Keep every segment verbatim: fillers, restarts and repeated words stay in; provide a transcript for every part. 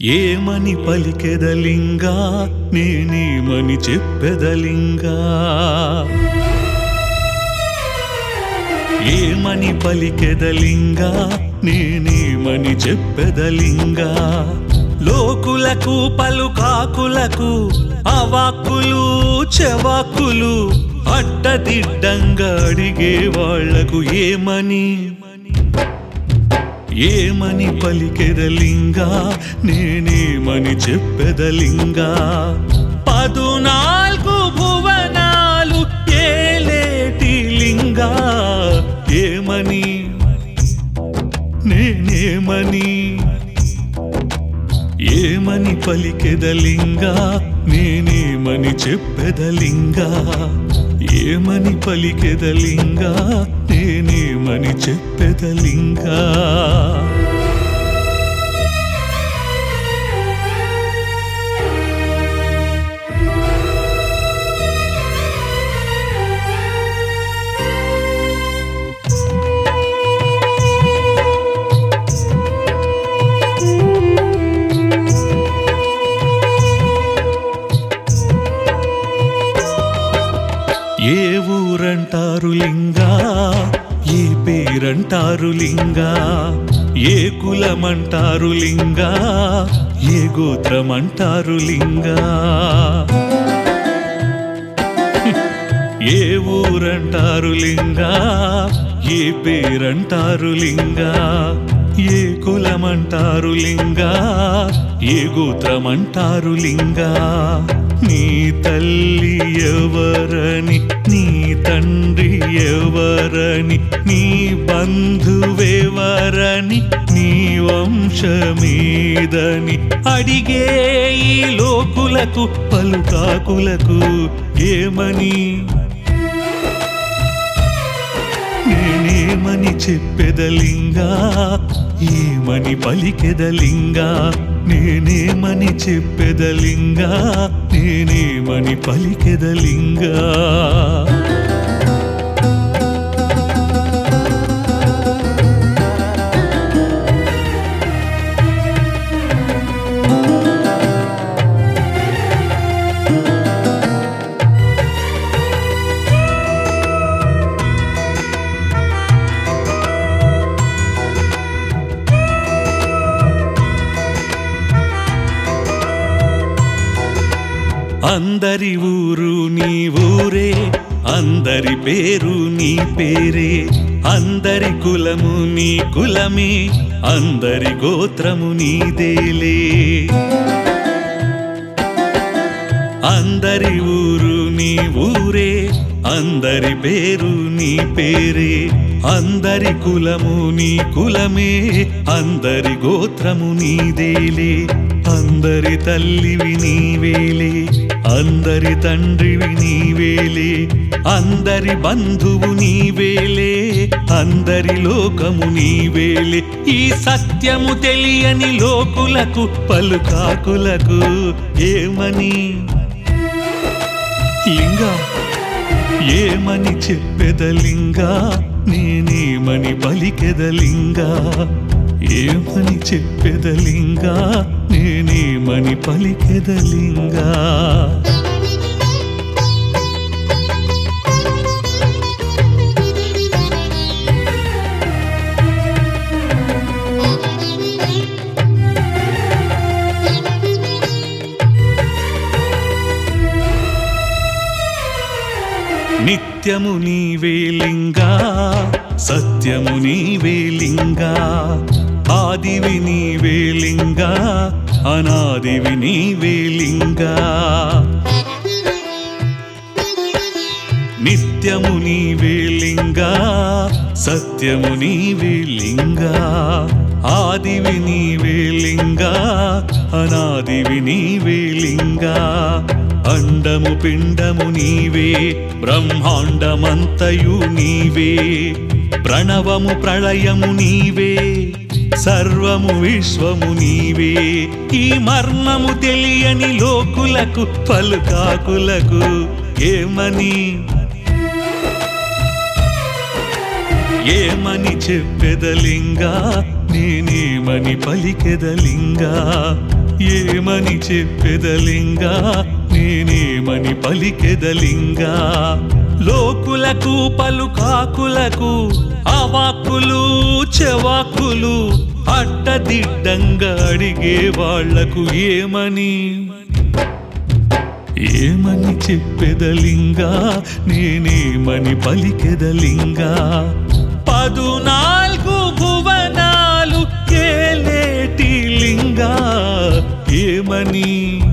ఏమని పలికెదలింగా నేనేమని చెప్పెదలింగా ఏమని పలికెదలింగా నేనేమని చెప్పెదలింగా లోకులకు పలుకాకులకు అవాక్కులు చెవాక్కులు అడ్డదిడ్డంగా అడిగే వాళ్లకు ఏమని ఏమని పలికెదలింగా నేనేమని చెప్పెదలింగా పదునాలుగు భువనాలు ఏలేటి లింగా ఏమని నేనేమని ఏమని పలికెదలింగా నేనేమని చెప్పెదలింగా ఏమని పలికెదలింగా నేనేమని చెప్పెదలింగా ఏ ఊరంటారు లింగా ఏ పేరంటారు లింగా ఏ కులమంటారు లింగా ఏ గోత్రమంటారు లింగా ఏ ఊరంటారు లింగా ఏ పేరంటారు లింగా ఏ కులమంటారు లింగా ఏ గోత్రమంటారు లింగా నీ తల్లి ఎవరని నీ తండ్రి ఎవరని నీ బంధువెవరని నీ వంశమేదని అడిగే ఈ లోకులకు పలుకాకులకు ఏమని నేనేమని చెప్పెదలింగా ఏమని పలికెదలింగా నేనేమని చెప్పెదలింగా నేనేమని పలికెదలింగా అందరి ఊరు నీ ఊరే అందరి పేరు నీ పేరే అందరి కులము నీ కులమే అందరి గోత్రము నీదేలే అందరి ఊరు నీ ఊరే అందరి పేరు నీ పేరే అందరి కులము నీ కులమే అందరి గోత్రము నీదేలే అందరి తల్లివి నీవేలే అందరి తండ్రివి నీవేలే అందరి బంధువు నీవేలే అందరి లోకము నీవేలే ఈ సత్యము తెలియని లోకులకు పలుకాకులకు ఏమని లింగా ఏమని చెప్పెదలింగా నేనేమని పలికెదలింగా ఏమని చెప్పెదలింగా నేనేమని పలికెదలింగా నిత్యము నీవే లింగా సత్యము నీవే లింగా ఆదివి నీవే లింగా అనాదివి నీవే లింగా నిత్యము నీవే లింగా సత్యము నీవే లింగా ఆదివి నీవే లింగా అనాదివి నీవే లింగా అండము పిండము నీవే బ్రహ్మాండమంతయు నీవే ప్రణవము ప్రళయము నీవే సర్వము విశ్వము నీవే ఈ మర్మము తెలియని లోకులకు పలుకాకులకు ఏమని ఏమని చెప్పెదలింగా నేనేమని పలికెదలింగా ఏమని చెప్పెదలింగా నేనేమని పలికెదలింగా లోకులకు పలుకాకులకు అవాక్కులు చెవాకులు అడ్డదిడ్డంగా అడిగే వాళ్లకు ఏమని ఏమని చెప్పెదలింగా నేనేమని పలికెదలింగా పదునాలుగు భువనాలు కేలేటి లింగా ఏమని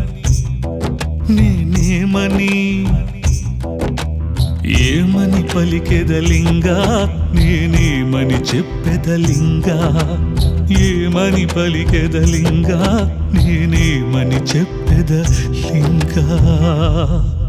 నేనేమని ఏమని పలికెదలింగా నేనేమని చెప్పెదలింగా ఏమని పలికెదలింగా నేనేమని చెప్పెదలింగా